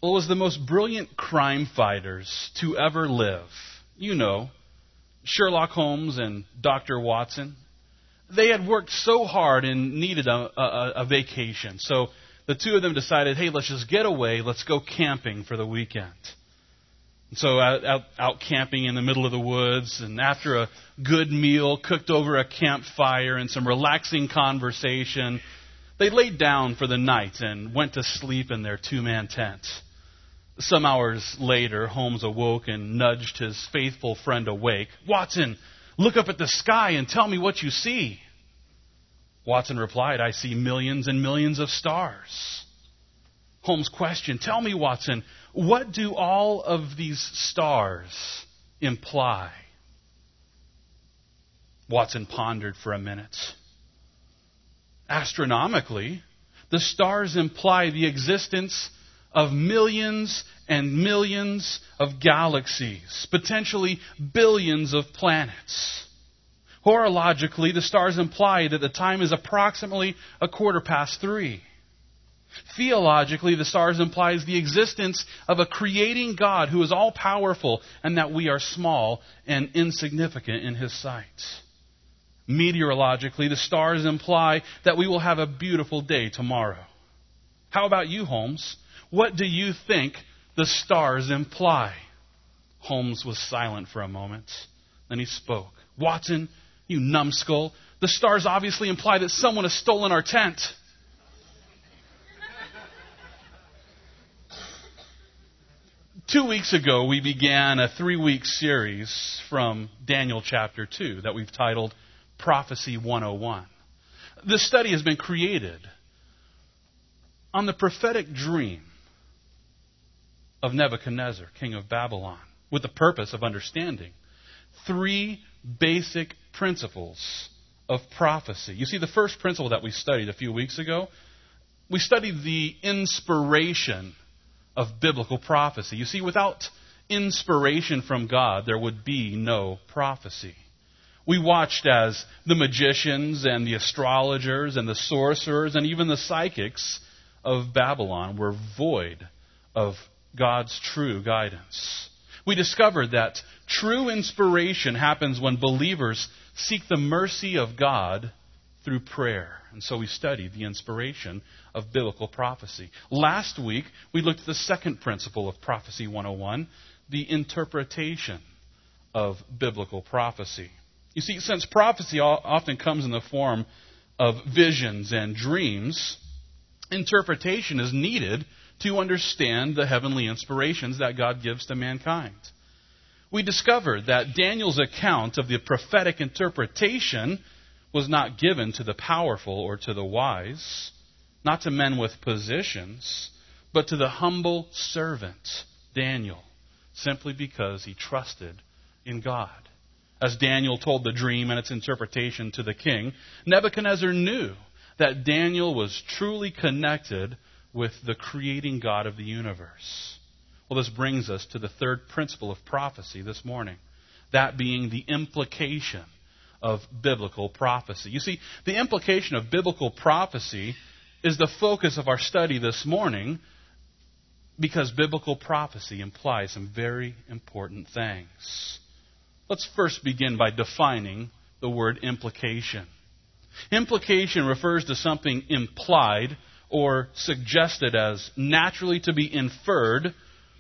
was the most brilliant crime fighters to ever live. You know, Sherlock Holmes and Dr. Watson. They had worked so hard and needed a vacation. So the two of them decided, hey, let's just get away. Let's go camping for the weekend. And so out camping in the middle of the woods, and after a good meal cooked over a campfire and some relaxing conversation, they laid down for the night and went to sleep in their two-man tent. Some hours later, Holmes awoke and nudged his faithful friend awake. Watson, look up at the sky and tell me what you see. Watson replied, I see millions and millions of stars. Holmes questioned, tell me, Watson, what do all of these stars imply? Watson pondered for a minute. Astronomically, the stars imply the existence of millions and millions of galaxies, potentially billions of planets. Horologically, the stars imply that the time is approximately 3:15. Theologically, the stars implies the existence of a creating God who is all-powerful and that we are small and insignificant in His sight. Meteorologically, the stars imply that we will have a beautiful day tomorrow. How about you, Holmes? What do you think the stars imply? Holmes was silent for a moment. Then he spoke. Watson, you numbskull, the stars obviously imply that someone has stolen our tent. Two weeks ago, we began a 3-week series from Daniel chapter 2 that we've titled Prophecy 101. This study has been created on the prophetic dream of Nebuchadnezzar, king of Babylon, with the purpose of understanding 3 basic principles of prophecy. You see, the first principle that we studied a few weeks ago, we studied the inspiration of biblical prophecy. You see, without inspiration from God, there would be no prophecy. We watched as the magicians and the astrologers and the sorcerers and even the psychics of Babylon were void of God's true guidance. We discovered that true inspiration happens when believers seek the mercy of God through prayer. And so we studied the inspiration of biblical prophecy. Last week, we looked at the second principle of Prophecy 101, the interpretation of biblical prophecy. You see, since prophecy often comes in the form of visions and dreams, interpretation is needed to understand the heavenly inspirations that God gives to mankind. We discovered that Daniel's account of the prophetic interpretation was not given to the powerful or to the wise, not to men with positions, but to the humble servant, Daniel, simply because he trusted in God. As Daniel told the dream and its interpretation to the king, Nebuchadnezzar knew that Daniel was truly connected with the creating God of the universe. Well, this brings us to the third principle of prophecy this morning, that being the implication of biblical prophecy. You see, the implication of biblical prophecy is the focus of our study this morning because biblical prophecy implies some very important things. Let's first begin by defining the word implication. Implication refers to something implied or suggested as naturally to be inferred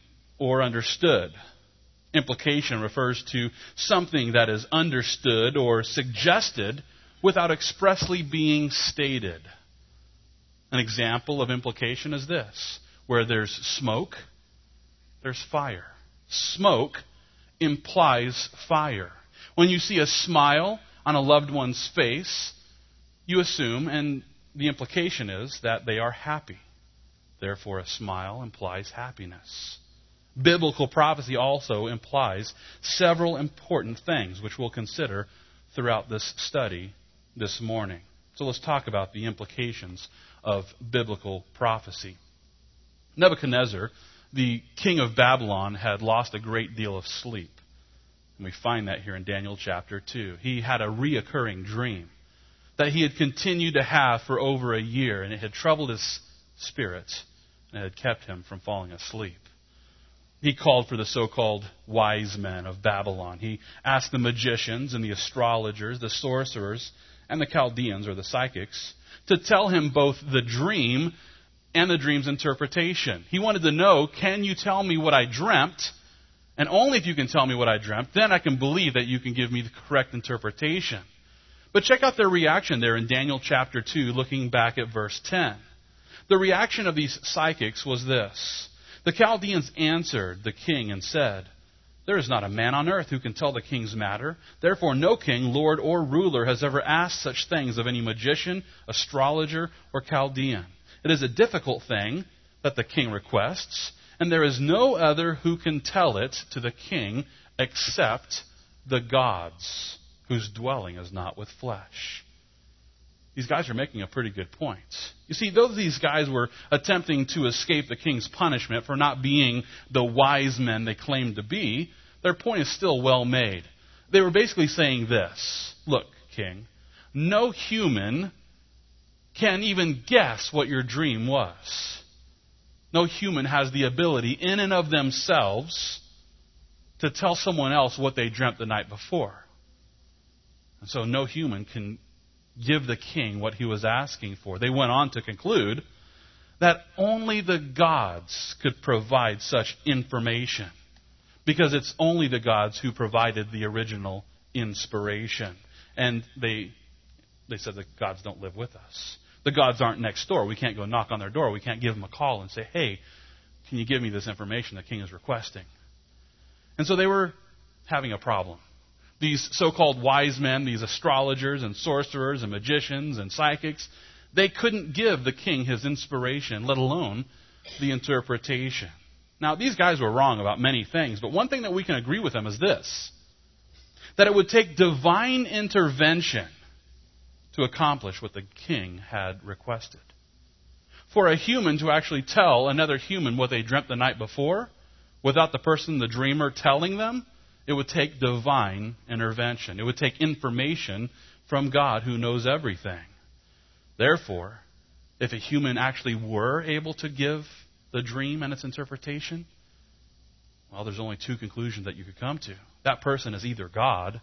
or understood. Implication refers to something that is understood or suggested without expressly being stated. An example of implication is this: where there's smoke, there's fire. Smoke implies fire. When you see a smile on a loved one's face, you assume, and the implication is, that they are happy. Therefore, a smile implies happiness. Biblical prophecy also implies several important things, which we'll consider throughout this study this morning. So let's talk about the implications of biblical prophecy. Nebuchadnezzar, the king of Babylon, had lost a great deal of sleep. And we find that here in Daniel chapter 2. He had a reoccurring dream that he had continued to have for over a year, and it had troubled his spirit. and had kept him from falling asleep. He called for the so-called wise men of Babylon. He asked the magicians and the astrologers, the sorcerers, and the Chaldeans, or the psychics, to tell him both the dream and the dream's interpretation. He wanted to know, can you tell me what I dreamt? And only if you can tell me what I dreamt, then I can believe that you can give me the correct interpretation. But check out their reaction there in Daniel chapter 2, looking back at verse 10. The reaction of these psychics was this. The Chaldeans answered the king and said, "There is not a man on earth who can tell the king's matter. Therefore no king, lord, or ruler has ever asked such things of any magician, astrologer, or Chaldean. It is a difficult thing that the king requests, and there is no other who can tell it to the king except the gods, whose dwelling is not with flesh." These guys are making a pretty good point. You see, though these guys were attempting to escape the king's punishment for not being the wise men they claimed to be, their point is still well made. They were basically saying this: look, king, no human can even guess what your dream was. No human has the ability in and of themselves to tell someone else what they dreamt the night before. And so no human can give the king what he was asking for. They went on to conclude that only the gods could provide such information, because it's only the gods who provided the original inspiration. And they said the gods don't live with us. The gods aren't next door. We can't go knock on their door. We can't give them a call and say, "Hey, can you give me this information the king is requesting?" And so they were having a problem. These so-called wise men, these astrologers and sorcerers and magicians and psychics, they couldn't give the king his inspiration, let alone the interpretation. Now, these guys were wrong about many things, but one thing that we can agree with them is this: that it would take divine intervention to accomplish what the king had requested. For a human to actually tell another human what they dreamt the night before, without the person, the dreamer, telling them, it would take divine intervention. It would take information from God, who knows everything. Therefore, if a human actually were able to give the dream and its interpretation, well, there's only two conclusions that you could come to. That person is either God,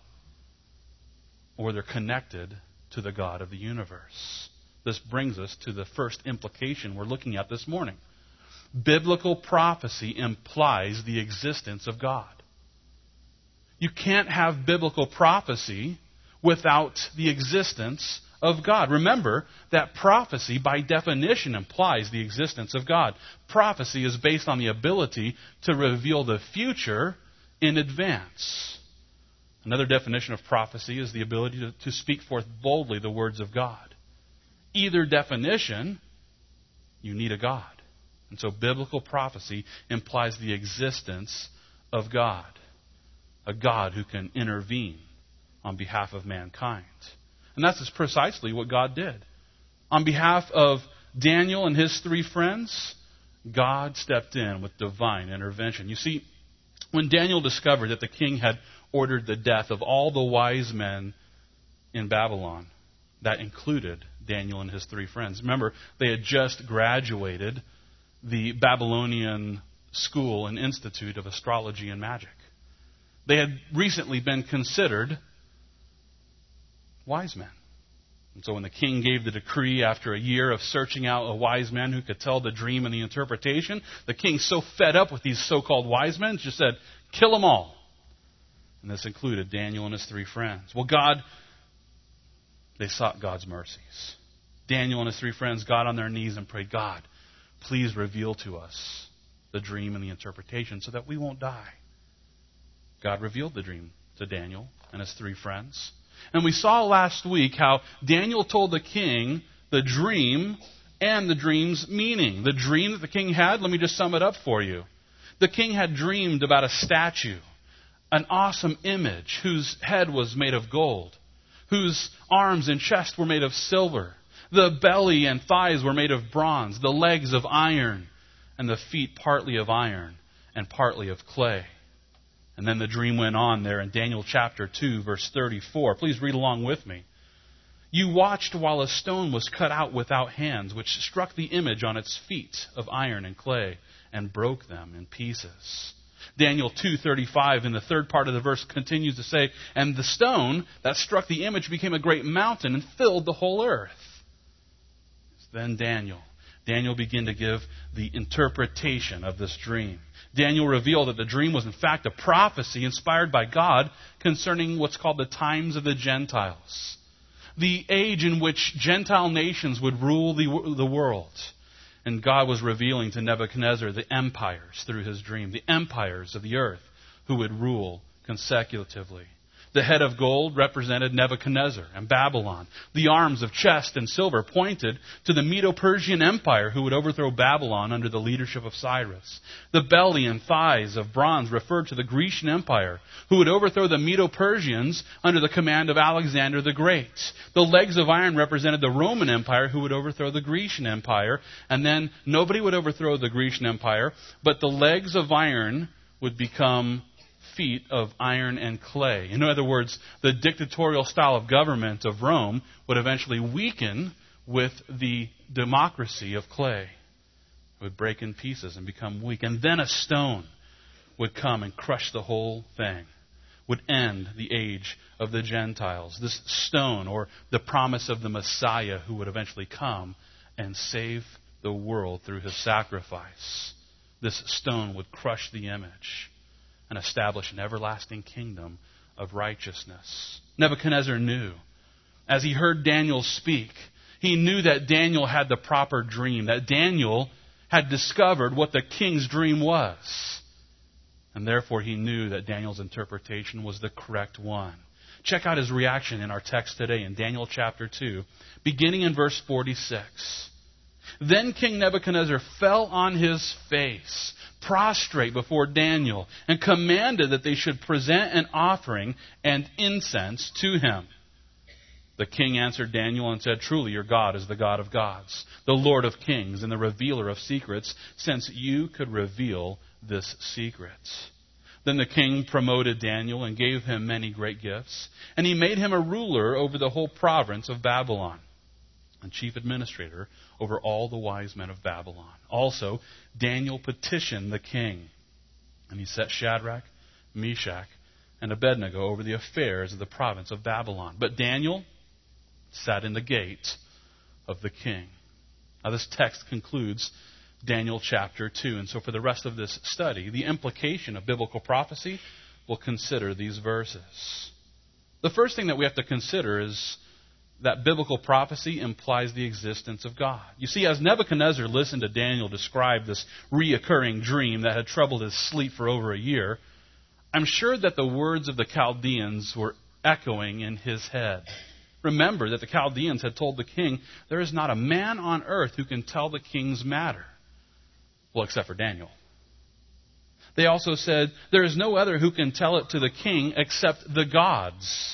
or they're connected to the God of the universe. This brings us to the first implication we're looking at this morning. Biblical prophecy implies the existence of God. You can't have biblical prophecy without the existence of God. Remember that prophecy, by definition, implies the existence of God. Prophecy is based on the ability to reveal the future in advance. Another definition of prophecy is the ability to speak forth boldly the words of God. Either definition, you need a God. And so biblical prophecy implies the existence of God. A God who can intervene on behalf of mankind. And that's precisely what God did. On behalf of Daniel and his three friends, God stepped in with divine intervention. You see, when Daniel discovered that the king had ordered the death of all the wise men in Babylon, that included Daniel and his three friends. Remember, they had just graduated the Babylonian School and Institute of Astrology and Magic. They had recently been considered wise men. And so when the king gave the decree after a year of searching out a wise man who could tell the dream and the interpretation, the king, so fed up with these so-called wise men, just said, "Kill them all." And this included Daniel and his three friends. Well, they sought God's mercies. Daniel and his three friends got on their knees and prayed, "God, please reveal to us the dream and the interpretation so that we won't die." God revealed the dream to Daniel and his three friends. And we saw last week how Daniel told the king the dream and the dream's meaning. The dream that the king had, let me just sum it up for you. The king had dreamed about a statue, an awesome image whose head was made of gold, whose arms and chest were made of silver, the belly and thighs were made of bronze, the legs of iron, and the feet partly of iron and partly of clay. And then the dream went on there in Daniel chapter 2, verse 34. Please read along with me. You watched while a stone was cut out without hands, which struck the image on its feet of iron and clay and broke them in pieces. Daniel 2:35 in the third part of the verse continues to say, and the stone that struck the image became a great mountain and filled the whole earth. Then Daniel began to give the interpretation of this dream. Daniel revealed that the dream was in fact a prophecy inspired by God concerning what's called the times of the Gentiles. The age in which Gentile nations would rule the world. And God was revealing to Nebuchadnezzar the empires through his dream, the empires of the earth who would rule consecutively. The head of gold represented Nebuchadnezzar and Babylon. The arms of chest and silver pointed to the Medo-Persian Empire who would overthrow Babylon under the leadership of Cyrus. The belly and thighs of bronze referred to the Grecian Empire who would overthrow the Medo-Persians under the command of Alexander the Great. The legs of iron represented the Roman Empire who would overthrow the Grecian Empire. And then nobody would overthrow the Grecian Empire, but the legs of iron would become feet of iron and clay. In other words, the dictatorial style of government of Rome would eventually weaken with the democracy of clay. It would break in pieces and become weak. And then a stone would come and crush the whole thing, would end the age of the Gentiles. This stone, or the promise of the Messiah who would eventually come and save the world through his sacrifice. This stone would crush the image and establish an everlasting kingdom of righteousness. Nebuchadnezzar knew. As he heard Daniel speak, he knew that Daniel had the proper dream, that Daniel had discovered what the king's dream was. And therefore he knew that Daniel's interpretation was the correct one. Check out his reaction in our text today in Daniel chapter 2, beginning in verse 46. Then King Nebuchadnezzar fell on his face, prostrate before Daniel, and commanded that they should present an offering and incense to him. The king answered Daniel and said, truly your God is the God of gods, the Lord of kings, and the revealer of secrets, since you could reveal this secret. Then the king promoted Daniel and gave him many great gifts, and he made him a ruler over the whole province of Babylon, and chief administrator over all the wise men of Babylon. Also, Daniel petitioned the king, and he set Shadrach, Meshach, and Abednego over the affairs of the province of Babylon. But Daniel sat in the gate of the king. Now this text concludes Daniel chapter 2. And so for the rest of this study, the implication of biblical prophecy, we'll consider these verses. The first thing that we have to consider is that biblical prophecy implies the existence of God. You see, as Nebuchadnezzar listened to Daniel describe this reoccurring dream that had troubled his sleep for over a year, I'm sure that the words of the Chaldeans were echoing in his head. Remember that the Chaldeans had told the king, there is not a man on earth who can tell the king's matter. Well, except for Daniel. They also said, there is no other who can tell it to the king except the gods.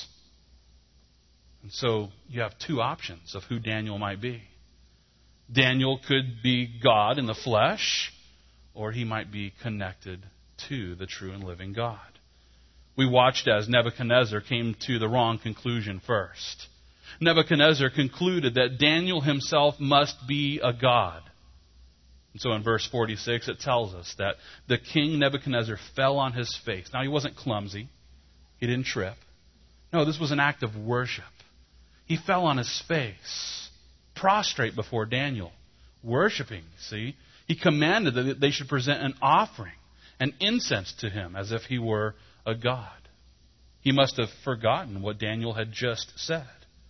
And so you have two options of who Daniel might be. Daniel could be God in the flesh, or he might be connected to the true and living God. We watched as Nebuchadnezzar came to the wrong conclusion first. Nebuchadnezzar concluded that Daniel himself must be a god. And so in verse 46 it tells us that the king Nebuchadnezzar fell on his face. Now he wasn't clumsy. He didn't trip. No, this was an act of worship. He fell on his face, prostrate before Daniel, worshiping, see. He commanded that they should present an offering, an incense to him, as if he were a god. He must have forgotten what Daniel had just said.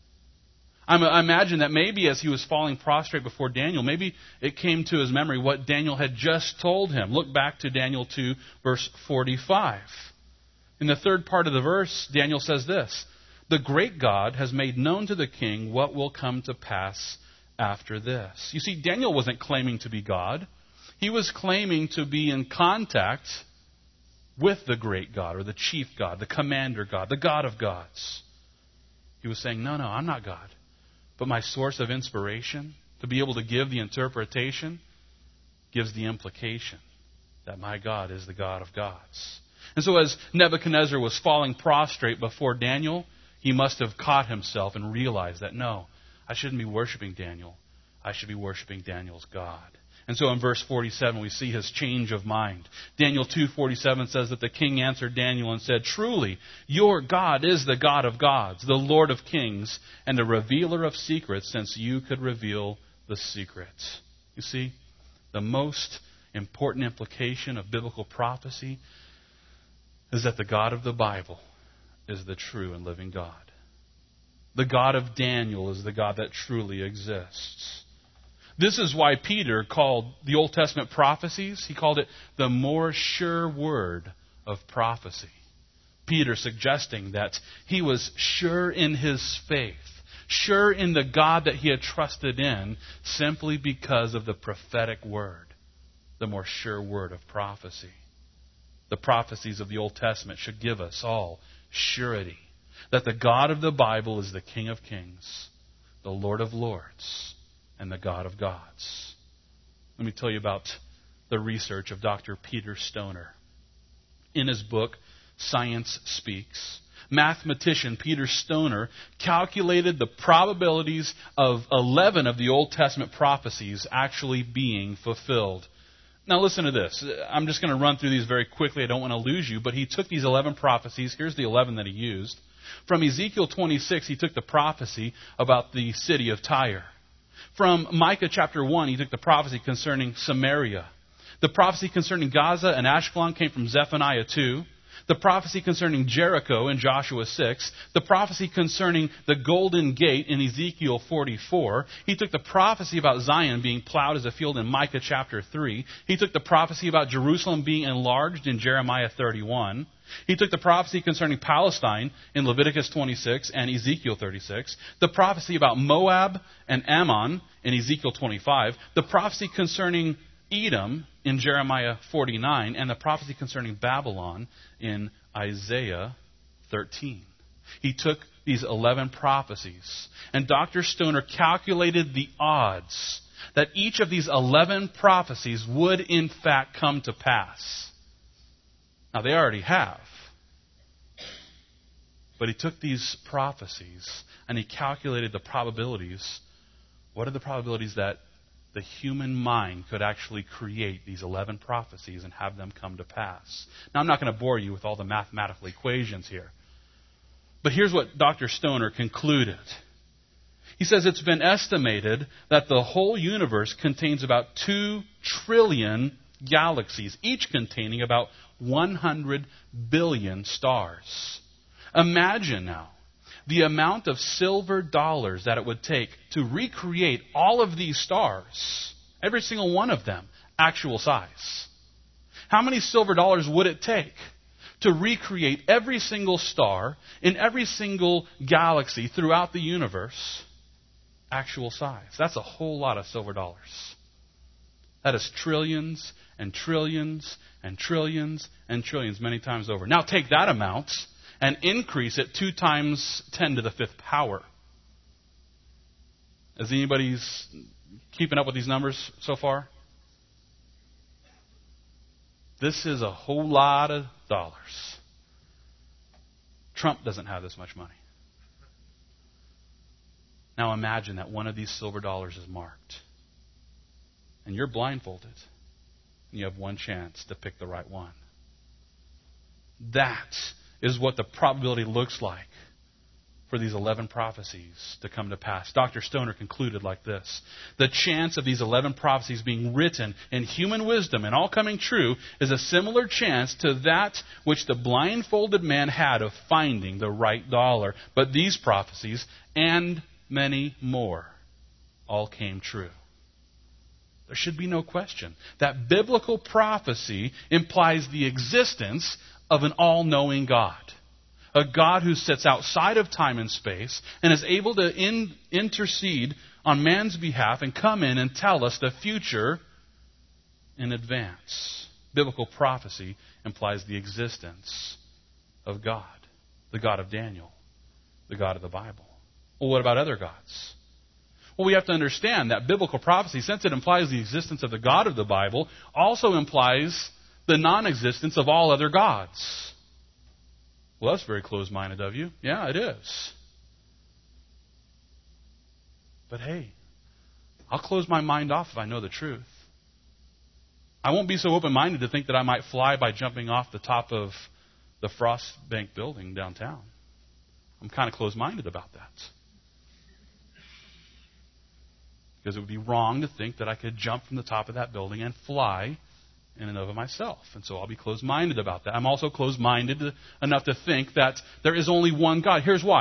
I imagine that maybe as he was falling prostrate before Daniel, maybe it came to his memory what Daniel had just told him. Look back to Daniel 2, verse 45. In the third part of the verse, Daniel says this, the great God has made known to the king what will come to pass after this. You see, Daniel wasn't claiming to be God. He was claiming to be in contact with the great God, or the chief God, the commander God, the God of gods. He was saying, no, I'm not God. But my source of inspiration, to be able to give the interpretation, gives the implication that my God is the God of gods. And so as Nebuchadnezzar was falling prostrate before Daniel, he must have caught himself and realized that, no, I shouldn't be worshiping Daniel. I should be worshiping Daniel's God. And so in verse 47, we see his change of mind. Daniel 2:47 says that the king answered Daniel and said, "Truly, your God is the God of gods, the Lord of kings, and the revealer of secrets, since you could reveal the secrets." You see, the most important implication of biblical prophecy is that the God of the Bible is the true and living God. The God of Daniel is the God that truly exists. This is why Peter called the Old Testament prophecies, he called it the more sure word of prophecy. Peter suggesting that he was sure in his faith, sure in the God that he had trusted in, simply because of the prophetic word, the more sure word of prophecy. The prophecies of the Old Testament should give us all surety that the God of the Bible is the King of kings, the Lord of lords, and the God of gods. Let me tell you about the research of Dr. Peter Stoner. In his book, Science Speaks, mathematician Peter Stoner calculated the probabilities of 11 of the Old Testament prophecies actually being fulfilled. Now listen to this. I'm just going to run through these very quickly. I don't want to lose you, but he took these 11 prophecies. Here's the 11 that he used. From Ezekiel 26, he took the prophecy about the city of Tyre. From Micah chapter 1, he took the prophecy concerning Samaria. The prophecy concerning Gaza and Ashkelon came from Zephaniah 2. The prophecy concerning Jericho in Joshua 6. The prophecy concerning the Golden Gate in Ezekiel 44. He took the prophecy about Zion being plowed as a field in Micah chapter 3. He took the prophecy about Jerusalem being enlarged in Jeremiah 31. He took the prophecy concerning Palestine in Leviticus 26 and Ezekiel 36. The prophecy about Moab and Ammon in Ezekiel 25. The prophecy concerning Edom in Jeremiah 49. And the prophecy concerning Babylon in Isaiah 13. He took these 11 prophecies, and Dr. Stoner calculated the odds that each of these 11 prophecies would in fact come to pass. Now, they already have. But he took these prophecies and he calculated the probabilities. What are the probabilities that the human mind could actually create these 11 prophecies and have them come to pass? Now, I'm not going to bore you with all the mathematical equations here. But here's what Dr. Stoner concluded. He says it's been estimated that the whole universe contains about 2 trillion galaxies, each containing about 100 billion stars. Imagine now the amount of silver dollars that it would take to recreate all of these stars, every single one of them, actual size. How many silver dollars would it take to recreate every single star in every single galaxy throughout the universe, actual size? That's a whole lot of silver dollars. That is trillions and trillions and trillions and trillions many times over. Now take that amount and increase it 2 times 10 to the 5th power. Is anybody's keeping up with these numbers so far? This is a whole lot of dollars. Trump doesn't have this much money. Now imagine that one of these silver dollars is marked. And you're blindfolded. And you have one chance to pick the right one. That is what the probability looks like for these 11 prophecies to come to pass. Dr. Stoner concluded like this: the chance of these 11 prophecies being written in human wisdom and all coming true is a similar chance to that which the blindfolded man had of finding the right dollar. But these prophecies, and many more, all came true. There should be no question that biblical prophecy implies the existence of an all-knowing God. A God who sits outside of time and space and is able to intercede on man's behalf and come in and tell us the future in advance. Biblical prophecy implies the existence of God, the God of Daniel, the God of the Bible. Well, what about other gods? Well, we have to understand that biblical prophecy, since it implies the existence of the God of the Bible, also implies the non-existence of all other gods. Well, that's very closed-minded of you. Yeah, it is. But hey, I'll close my mind off if I know the truth. I won't be so open-minded to think that I might fly by jumping off the top of the Frost Bank building downtown. I'm kind of closed-minded about that. Because it would be wrong to think that I could jump from the top of that building and fly in and of myself. And so I'll be closed-minded about that. I'm also closed-minded enough to think that there is only one God. Here's why.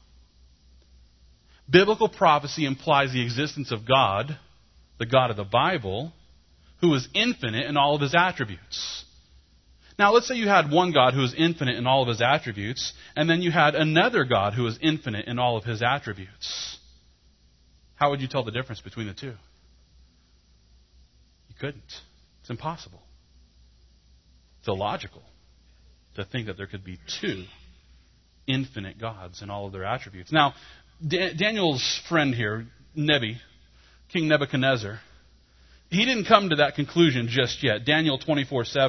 Biblical prophecy implies the existence of God, the God of the Bible, who is infinite in all of his attributes. Now, let's say you had one God who is infinite in all of his attributes, and then you had another God who is infinite in all of his attributes. How would you tell the difference between the two? You couldn't. It's impossible. It's illogical to think that there could be two infinite gods in all of their attributes. Now, Daniel's friend here, King Nebuchadnezzar, he didn't come to that conclusion just yet. Daniel 2,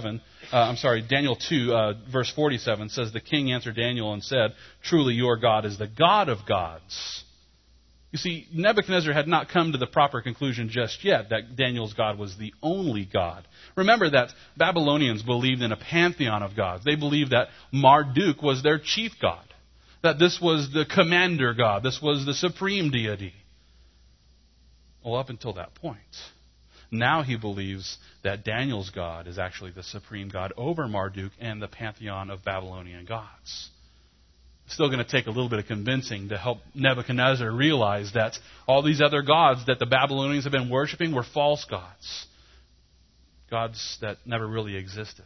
verse 47 says, "The king answered Daniel and said, 'Truly your God is the God of gods.'" You see, Nebuchadnezzar had not come to the proper conclusion just yet that Daniel's God was the only God. Remember that Babylonians believed in a pantheon of gods. They believed that Marduk was their chief god, that this was the commander god, this was the supreme deity. Well, up until that point. Now he believes that Daniel's God is actually the supreme God over Marduk and the pantheon of Babylonian gods. It's still going to take a little bit of convincing to help Nebuchadnezzar realize that all these other gods that the Babylonians have been worshiping were false gods. Gods that never really existed.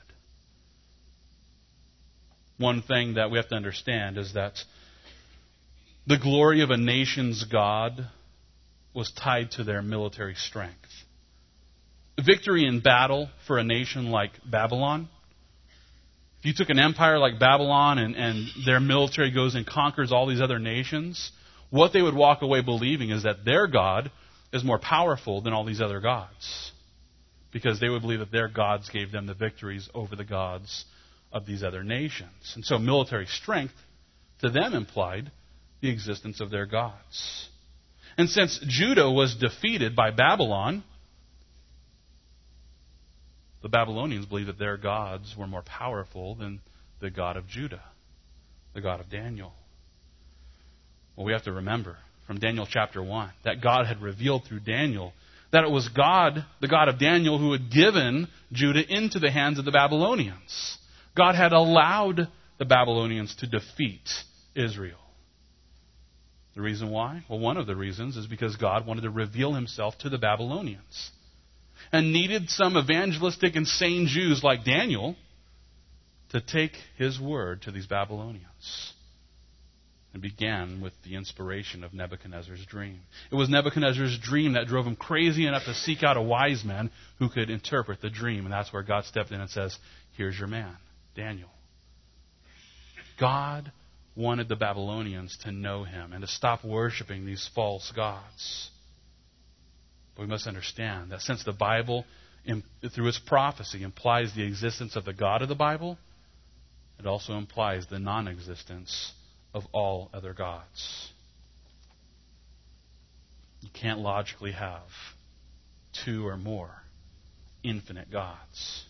One thing that we have to understand is that the glory of a nation's God was tied to their military strength. Victory in battle for a nation like Babylon, if you took an empire like Babylon and their military goes and conquers all these other nations, what they would walk away believing is that their God is more powerful than all these other gods. Because they would believe that their gods gave them the victories over the gods of these other nations. And so military strength to them implied the existence of their gods. And since Judah was defeated by Babylon, the Babylonians believed that their gods were more powerful than the God of Judah, the God of Daniel. Well, we have to remember from Daniel chapter 1 that God had revealed through Daniel that it was God, the God of Daniel, who had given Judah into the hands of the Babylonians. God had allowed the Babylonians to defeat Israel. The reason why? Well, one of the reasons is because God wanted to reveal himself to the Babylonians and needed some evangelistic, insane Jews like Daniel to take his word to these Babylonians. It began with the inspiration of Nebuchadnezzar's dream. It was Nebuchadnezzar's dream that drove him crazy enough to seek out a wise man who could interpret the dream. And that's where God stepped in and says, "Here's your man, Daniel." God wanted the Babylonians to know him and to stop worshiping these false gods. But we must understand that since the Bible, through its prophecy, implies the existence of the God of the Bible, it also implies the non-existence of all other gods. You can't logically have two or more infinite gods.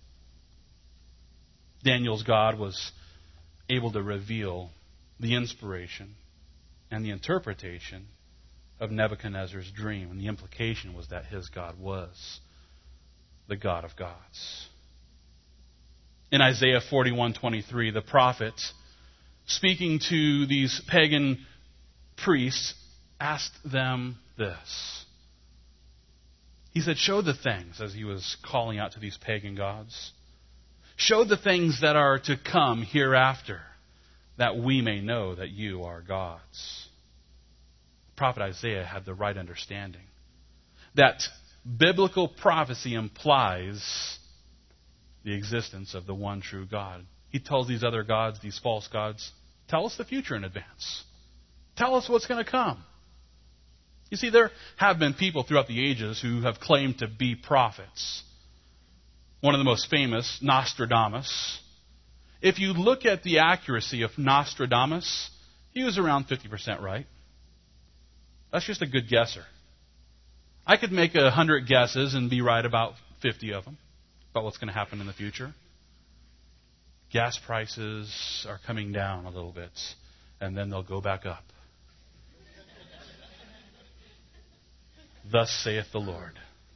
Daniel's God was able to reveal the inspiration and the interpretation of Nebuchadnezzar's dream. And the implication was that his God was the God of gods. In Isaiah 41:23, the prophet, speaking to these pagan priests, asked them this. He said, "Show the things," as he was calling out to these pagan gods, "show the things that are to come hereafter, that we may know that you are gods." The prophet Isaiah had the right understanding that biblical prophecy implies the existence of the one true God. He tells these other gods, these false gods, tell us the future in advance. Tell us what's going to come. You see, there have been people throughout the ages who have claimed to be prophets. One of the most famous, Nostradamus. if you look at the accuracy of Nostradamus, he was around 50% right. That's just a good guesser. I could make 100 guesses and be right about 50 of them, about what's going to happen in the future. Gas prices are coming down a little bit, and then they'll go back up. Thus saith the Lord.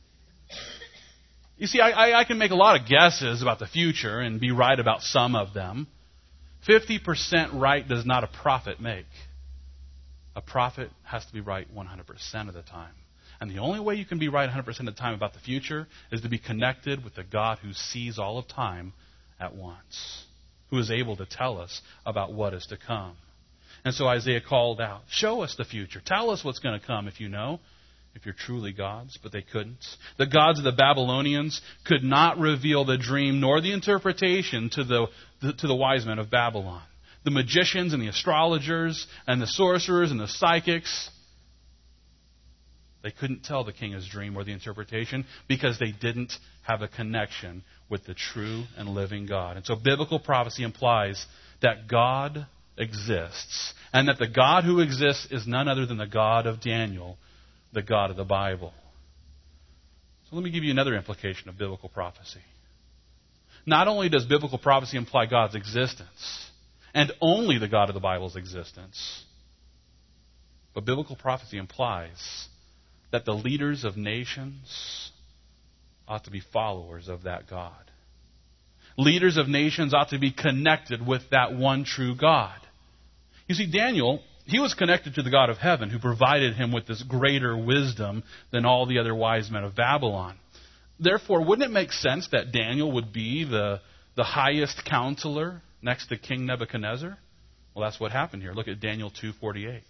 You see, I can make a lot of guesses about the future and be right about some of them. 50% right does not a prophet make. A prophet has to be right 100% of the time. And the only way you can be right 100% of the time about the future is to be connected with the God who sees all of time at once, who is able to tell us about what is to come. And so Isaiah called out, show us the future. Tell us what's going to come if you know, if you're truly gods. But they couldn't. The gods of the Babylonians could not reveal the dream nor the interpretation to the wise men of Babylon. The magicians and the astrologers and the sorcerers and the psychics, they couldn't tell the king his dream or the interpretation because they didn't have a connection with the true and living God. And so biblical prophecy implies that God exists, and that the God who exists is none other than the God of Daniel, the God of the Bible. So let me give you another implication of biblical prophecy. Not only does biblical prophecy imply God's existence, and only the God of the Bible's existence, but biblical prophecy implies that the leaders of nations ought to be followers of that God. Leaders of nations ought to be connected with that one true God. You see, Daniel, he was connected to the God of heaven who provided him with this greater wisdom than all the other wise men of Babylon. Therefore, wouldn't it make sense that Daniel would be the highest counselor next to King Nebuchadnezzar? Well, that's what happened here. Look at Daniel 2:48.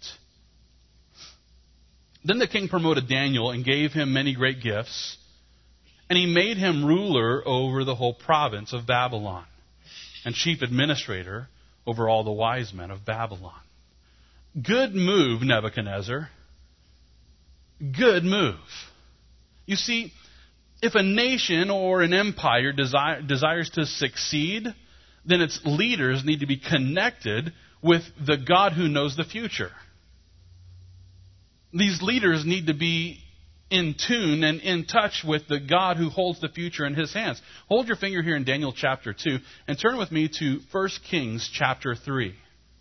Then the king promoted Daniel and gave him many great gifts, and he made him ruler over the whole province of Babylon and chief administrator over all the wise men of Babylon. Good move, Nebuchadnezzar. Good move. You see, if a nation or an empire desires to succeed, then its leaders need to be connected with the God who knows the future. These leaders need to be in tune and in touch with the God who holds the future in His hands. Hold your finger here in Daniel chapter 2 and turn with me to 1 Kings chapter 3.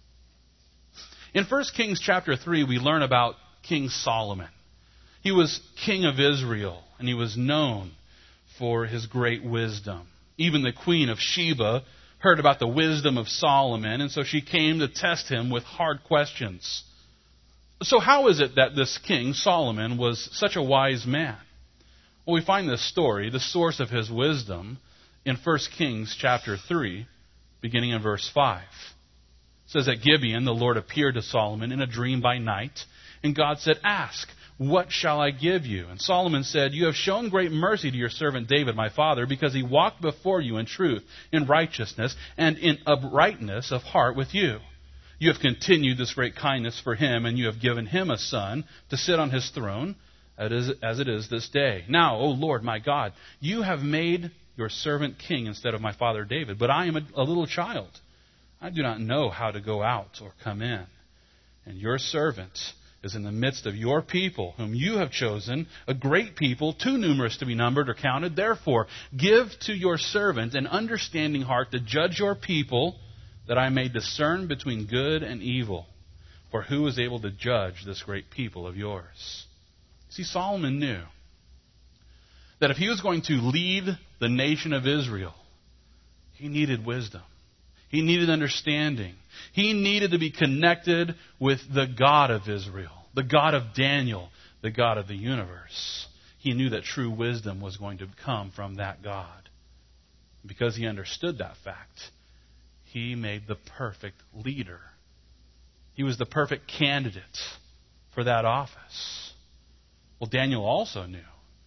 In 1 Kings chapter 3, we learn about King Solomon. He was king of Israel, and he was known for his great wisdom. Even the queen of Sheba heard about the wisdom of Solomon, and so she came to test him with hard questions. So how is it that this king, Solomon, was such a wise man? Well, we find this story, the source of his wisdom, in 1 Kings chapter 3, beginning in verse 5. It says, at Gibeon, the Lord appeared to Solomon in a dream by night, and God said, ask, what shall I give you? And Solomon said, you have shown great mercy to your servant David, my father, because he walked before you in truth, in righteousness, and in uprightness of heart with you. You have continued this great kindness for him, and you have given him a son to sit on his throne, as it is this day. Now, O Lord, my God, you have made your servant king instead of my father David, but I am a little child. I do not know how to go out or come in. And your servant is in the midst of your people, whom you have chosen, a great people, too numerous to be numbered or counted. Therefore, give to your servant an understanding heart to judge your people, that I may discern between good and evil. For who is able to judge this great people of yours? See, Solomon knew that if he was going to lead the nation of Israel, he needed wisdom. He needed understanding. He needed to be connected with the God of Israel, the God of Daniel, the God of the universe. He knew that true wisdom was going to come from that God. Because he understood that fact, he made the perfect leader. He was the perfect candidate for that office. Well, Daniel also knew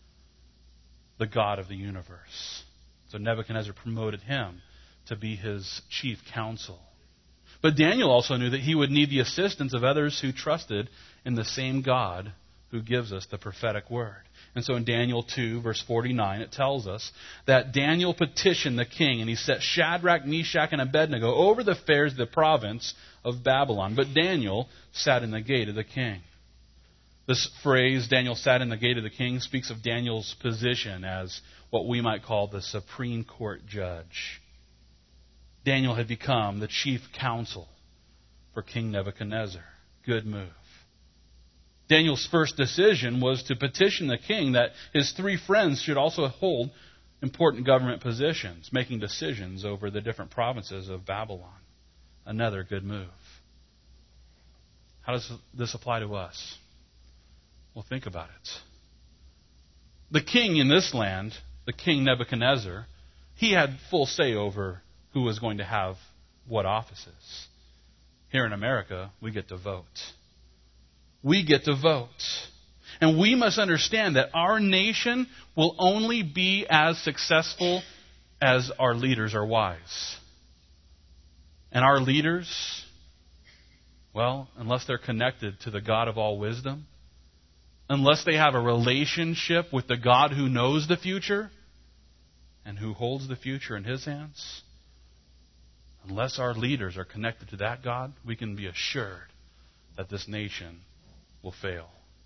the God of the universe. So Nebuchadnezzar promoted him to be his chief counsel. But Daniel also knew that he would need the assistance of others who trusted in the same God who gives us the prophetic word. And so in Daniel 2, verse 49, it tells us that Daniel petitioned the king, and he set Shadrach, Meshach, and Abednego over the affairs of the province of Babylon. But Daniel sat in the gate of the king. This phrase, Daniel sat in the gate of the king, speaks of Daniel's position as what we might call the Supreme Court judge. Daniel had become the chief counsel for King Nebuchadnezzar. Good move. Daniel's first decision was to petition the king that his three friends should also hold important government positions, making decisions over the different provinces of Babylon. Another good move. How does this apply to us? Well, think about it. The king in this land, the king Nebuchadnezzar, he had full say over who was going to have what offices. Here in America, we get to vote. We get to vote. And we must understand that our nation will only be as successful as our leaders are wise. And our leaders, well, unless they're connected to the God of all wisdom, unless they have a relationship with the God who knows the future and who holds the future in His hands, unless our leaders are connected to that God, we can be assured that this nation will fail.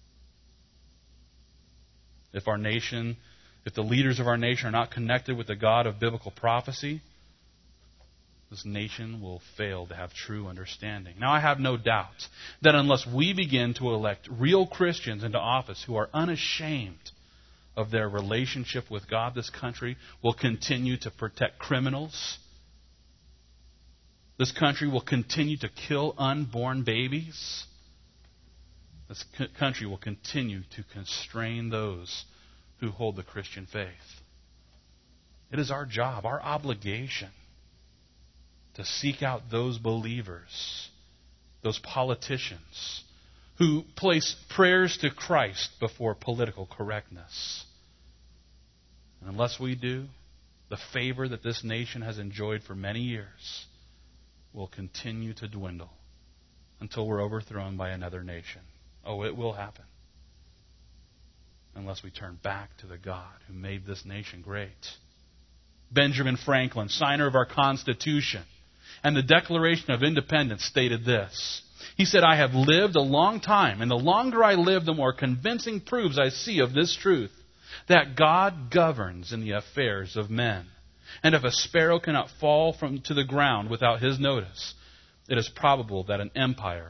If the leaders of our nation are not connected with the God of biblical prophecy, this nation will fail to have true understanding. Now, I have no doubt that unless we begin to elect real Christians into office who are unashamed of their relationship with God, this country will continue to protect criminals. This country will continue to kill unborn babies. This country will continue to constrain those who hold the Christian faith. It is our job, our obligation, to seek out those believers, those politicians, who place prayers to Christ before political correctness. And unless we do, the favor that this nation has enjoyed for many years will continue to dwindle until we're overthrown by another nation. Oh, it will happen. Unless we turn back to the God who made this nation great. Benjamin Franklin, signer of our Constitution and the Declaration of Independence, stated this. He said, "I have lived a long time, and the longer I live, the more convincing proofs I see of this truth, that God governs in the affairs of men. And if a sparrow cannot fall to the ground without His notice, is it probable that an empire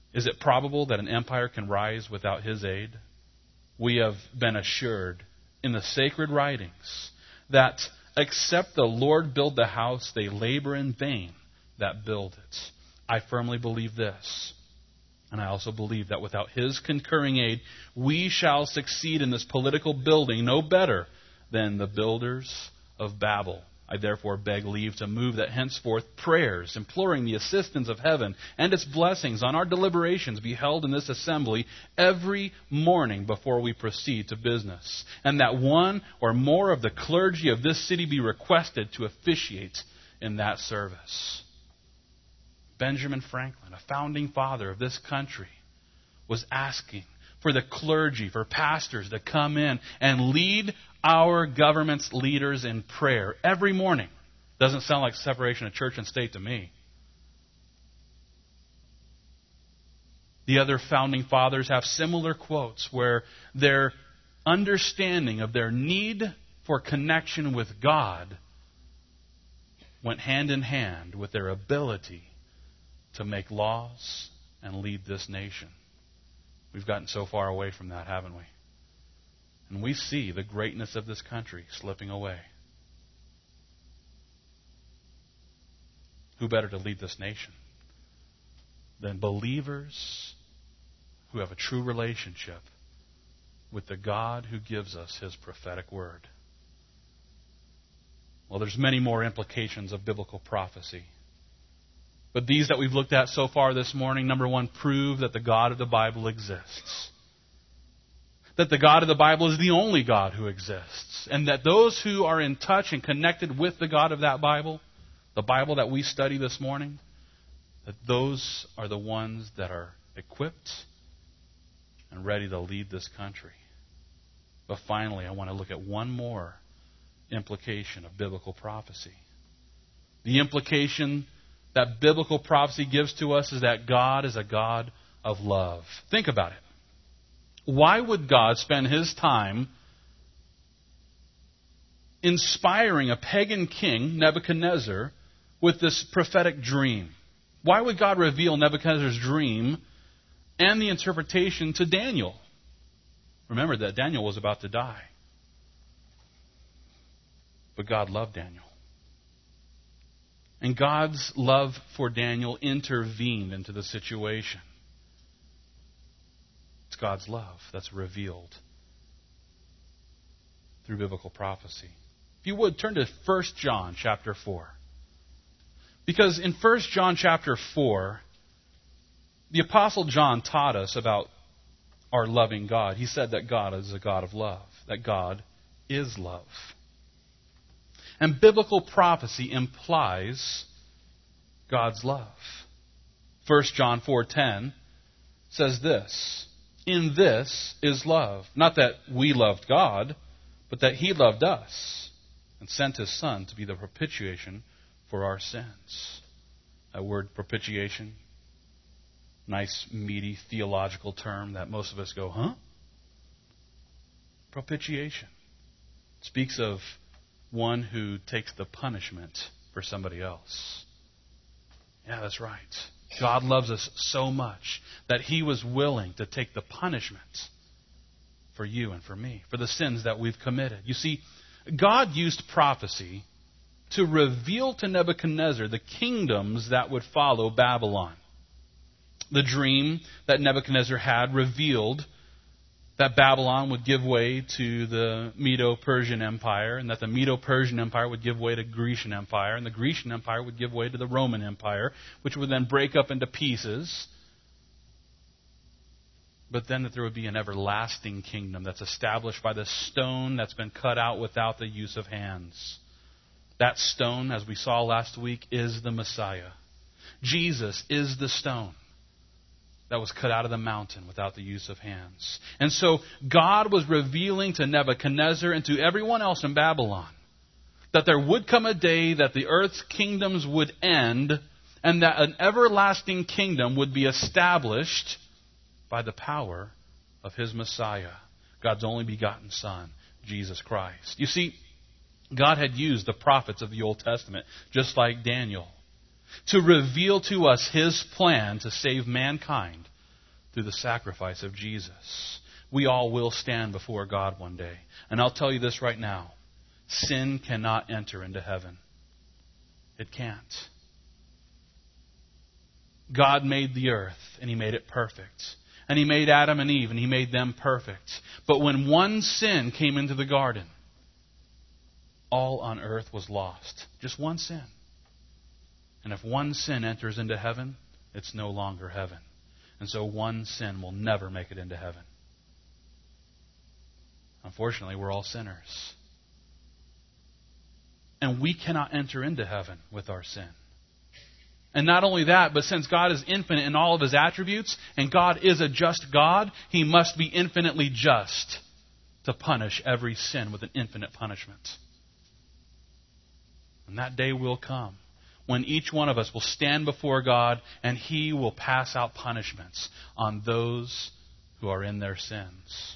can rise without His aid? We have been assured in the sacred writings that except the Lord build the house, they labor in vain that build it." I firmly believe this. And I also believe that without His concurring aid, we shall succeed in this political building no better than the builders of Babel. I therefore beg leave to move that henceforth prayers imploring the assistance of heaven and its blessings on our deliberations be held in this assembly every morning before we proceed to business, and that one or more of the clergy of this city be requested to officiate in that service. Benjamin Franklin, a founding father of this country, was asking for the clergy, for pastors to come in and lead our government's leaders in prayer every morning. Doesn't sound like separation of church and state to me. The other founding fathers have similar quotes where their understanding of their need for connection with God went hand in hand with their ability to make laws and lead this nation. We've gotten so far away from that, haven't we? And we see the greatness of this country slipping away. Who better to lead this nation than believers who have a true relationship with the God who gives us His prophetic word? Well, there's many more implications of biblical prophecy. But these that we've looked at so far this morning, number one, prove that the God of the Bible exists. That the God of the Bible is the only God who exists. And that those who are in touch and connected with the God of that Bible, the Bible that we study this morning, that those are the ones that are equipped and ready to lead this country. But finally, I want to look at one more implication of biblical prophecy. The implication that biblical prophecy gives to us is that God is a God of love. Think about it. Why would God spend His time inspiring a pagan king, Nebuchadnezzar, with this prophetic dream? Why would God reveal Nebuchadnezzar's dream and the interpretation to Daniel? Remember that Daniel was about to die. But God loved Daniel. And God's love for Daniel intervened into the situation. It's God's love that's revealed through biblical prophecy. If you would, turn to 1 John chapter 4. Because in 1 John chapter 4, the Apostle John taught us about our loving God. He said that God is a God of love, that God is love. And biblical prophecy implies God's love. 1 John 4:10 says this, "In this is love, not that we loved God, but that He loved us and sent His Son to be the propitiation for our sins." That word propitiation, nice, meaty, theological term that most of us go, huh? Propitiation speaks of one who takes the punishment for somebody else. Yeah, that's right. God loves us so much that He was willing to take the punishment for you and for me, for the sins that we've committed. You see, God used prophecy to reveal to Nebuchadnezzar the kingdoms that would follow Babylon. The dream that Nebuchadnezzar had revealed that Babylon would give way to the Medo-Persian Empire, and that the Medo-Persian Empire would give way to the Grecian Empire, and the Grecian Empire would give way to the Roman Empire, which would then break up into pieces. But then that there would be an everlasting kingdom that's established by the stone that's been cut out without the use of hands. That stone, as we saw last week, is the Messiah. Jesus is the stone that was cut out of the mountain without the use of hands. And so God was revealing to Nebuchadnezzar and to everyone else in Babylon that there would come a day that the earth's kingdoms would end and that an everlasting kingdom would be established by the power of His Messiah, God's only begotten Son, Jesus Christ. You see, God had used the prophets of the Old Testament, just like Daniel, to reveal to us His plan to save mankind through the sacrifice of Jesus. We all will stand before God one day. And I'll tell you this right now. Sin cannot enter into heaven. It can't. God made the earth, and He made it perfect. And He made Adam and Eve, and He made them perfect. But when one sin came into the garden, all on earth was lost. Just one sin. And if one sin enters into heaven, it's no longer heaven. And so one sin will never make it into heaven. Unfortunately, we're all sinners. And we cannot enter into heaven with our sin. And not only that, but since God is infinite in all of His attributes, and God is a just God, He must be infinitely just to punish every sin with an infinite punishment. And that day will come when each one of us will stand before God and He will pass out punishments on those who are in their sins.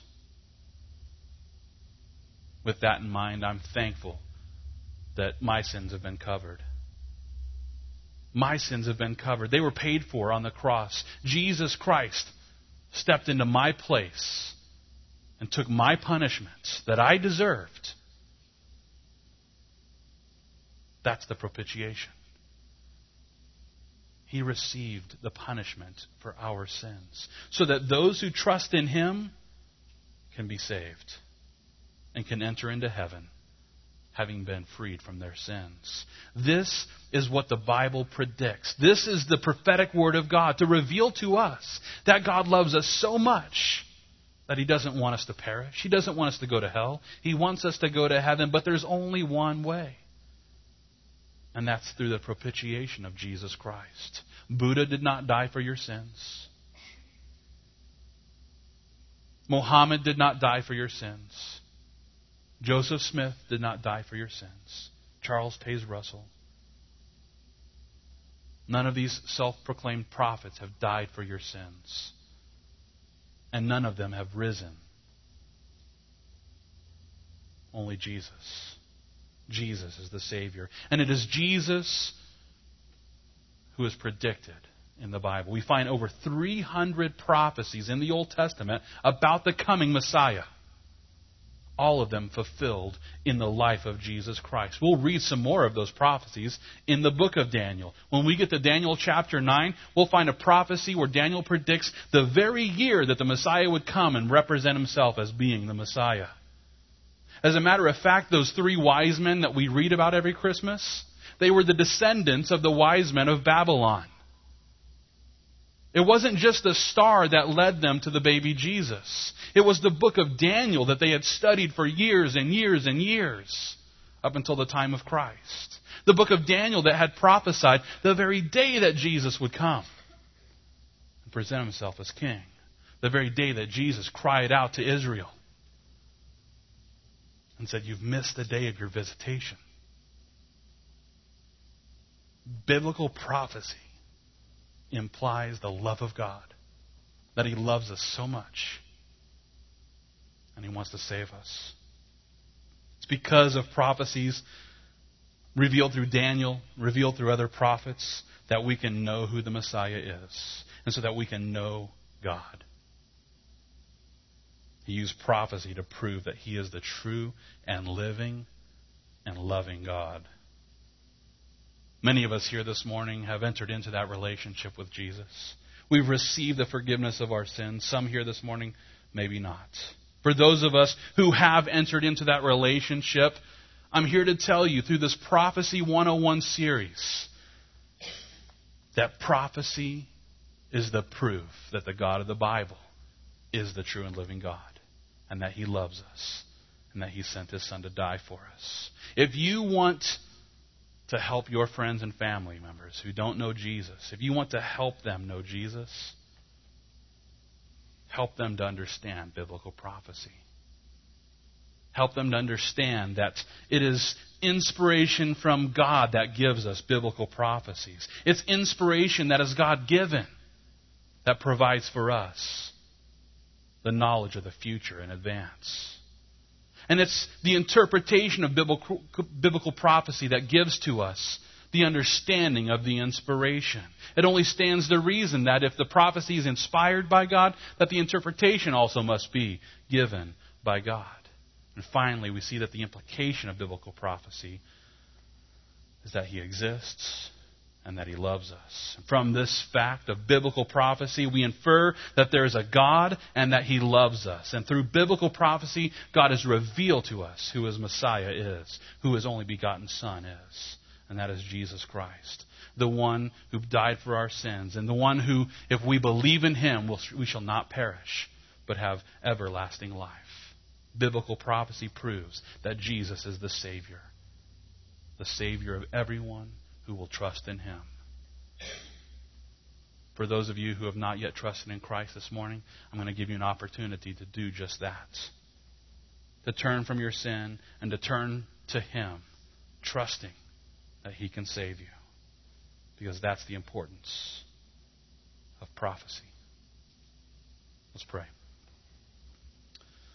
With that in mind, I'm thankful that my sins have been covered. My sins have been covered. They were paid for on the cross. Jesus Christ stepped into my place and took my punishments that I deserved. That's the propitiation. He received the punishment for our sins so that those who trust in Him can be saved and can enter into heaven having been freed from their sins. This is what the Bible predicts. This is the prophetic word of God to reveal to us that God loves us so much that He doesn't want us to perish. He doesn't want us to go to hell. He wants us to go to heaven, but there's only one way. And that's through the propitiation of Jesus Christ. Buddha did not die for your sins. Muhammad did not die for your sins. Joseph Smith did not die for your sins. Charles Taze Russell. None of these self-proclaimed prophets have died for your sins. And none of them have risen. Only Jesus. Jesus is the Savior. And it is Jesus who is predicted in the Bible. We find over 300 prophecies in the Old Testament about the coming Messiah. All of them fulfilled in the life of Jesus Christ. We'll read some more of those prophecies in the book of Daniel. When we get to Daniel chapter 9, we'll find a prophecy where Daniel predicts the very year that the Messiah would come and represent himself as being the Messiah. As a matter of fact, those 3 wise men that we read about every Christmas, they were the descendants of the wise men of Babylon. It wasn't just the star that led them to the baby Jesus. It was the book of Daniel that they had studied for years and years and years, up until the time of Christ. The book of Daniel that had prophesied the very day that Jesus would come and present himself as king. The very day that Jesus cried out to Israel and said, "You've missed the day of your visitation." Biblical prophecy implies the love of God, that He loves us so much and He wants to save us. It's because of prophecies revealed through Daniel, revealed through other prophets, that we can know who the Messiah is, and so that we can know God. He used prophecy to prove that He is the true and living and loving God. Many of us here this morning have entered into that relationship with Jesus. We've received the forgiveness of our sins. Some here this morning, maybe not. For those of us who have entered into that relationship, I'm here to tell you through this Prophecy 101 series that prophecy is the proof that the God of the Bible is the true and living God, and that He loves us, and that He sent His Son to die for us. If you want to help your friends and family members who don't know Jesus, if you want to help them know Jesus, help them to understand biblical prophecy. Help them to understand that it is inspiration from God that gives us biblical prophecies. It's inspiration that is God-given that provides for us the knowledge of the future in advance. And it's the interpretation of biblical prophecy that gives to us the understanding of the inspiration. It only stands to reason that if the prophecy is inspired by God, that the interpretation also must be given by God. And finally, we see that the implication of biblical prophecy is that He exists and that He loves us. From this fact of biblical prophecy, we infer that there is a God and that He loves us. And through biblical prophecy, God has revealed to us who His Messiah is, who His only begotten Son is. And that is Jesus Christ, the one who died for our sins, and the one who, if we believe in Him, we shall not perish, but have everlasting life. Biblical prophecy proves that Jesus is the Savior of everyone who will trust in Him. For those of you who have not yet trusted in Christ this morning, I'm going to give you an opportunity to do just that. To turn from your sin and to turn to Him, trusting that He can save you. Because that's the importance of prophecy. Let's pray.